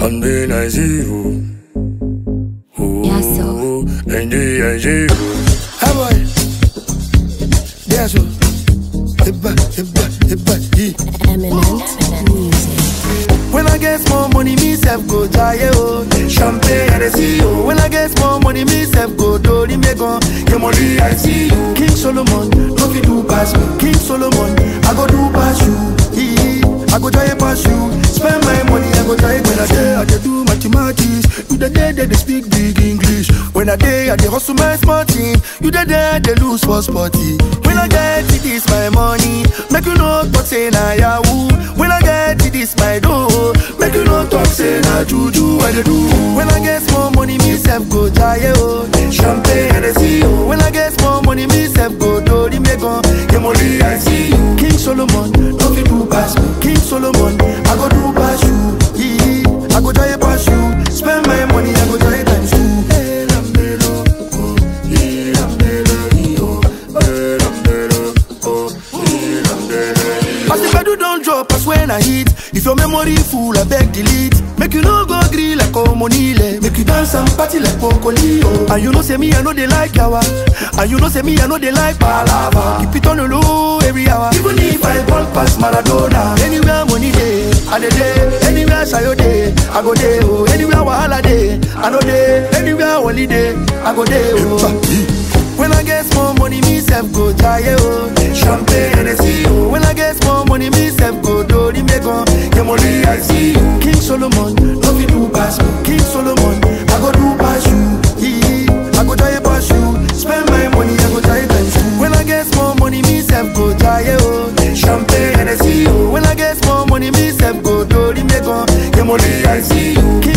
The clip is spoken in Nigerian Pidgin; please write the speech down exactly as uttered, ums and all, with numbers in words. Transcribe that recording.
I'm being I see you. Ooh, Yeah, so. and I see you. Hey boy, dance with. Hibba, hibba, hibba, he. Eminent music. When I get more money, me self go jaye oh. Champagne and I see you. When I get more money, me self go do the megon. Your money I see you. King Solomon, no fit do pass me. King Solomon, I go do pass you. He, I go try pass you. Spend my money, I go try when I day I dey do mathematics. You the day they speak big English. When I day I dey hustle my small team. You the day they lose for sporty. When I get it, this my money. Make you know talk say na yahoo. When I get it, this my dough. Make you know talk say na juju. What they do? When I get small money, me self go jaye oh. Champagne and I see you. When I get small money, me self go do the megon. Your money I see you. King Solomon, no fit do pass me. King Solomon, I go do pass you. He, I go try pass you. Spend my money, I go try times two. Hey, Lambelo, oh, hey, Lambelo, oh, hey, Lambelo, oh, hey, Lambelo. As the pedal don't drop, as when I hit. If your memory full, I beg delete. Make you no go grill like Omonile. Make you dance and party like Pocolio. And you know say me, I know they like yawa. And you know say me, I know they like palava. Keep it on the low every hour. Even if I ball past Maradona. Anywhere money day, I dey day. Anywhere sayo day, I go day. Oh, anywhere wahala day, I know day. Anywhere holiday, I go day. Oh. When I get small money, me self go jaye oh. Champagne and I see you. When I get small money, me self go do the megon. Your money I see you. King Solomon, no fit do pass me. King Solomon, I go do pass you. He, I go try pass you. Spend my money, I go try times two. When I get small money, me self go jaye oh. Champagne and I see you. When I get small money, me self go do the megon. Your money I see you.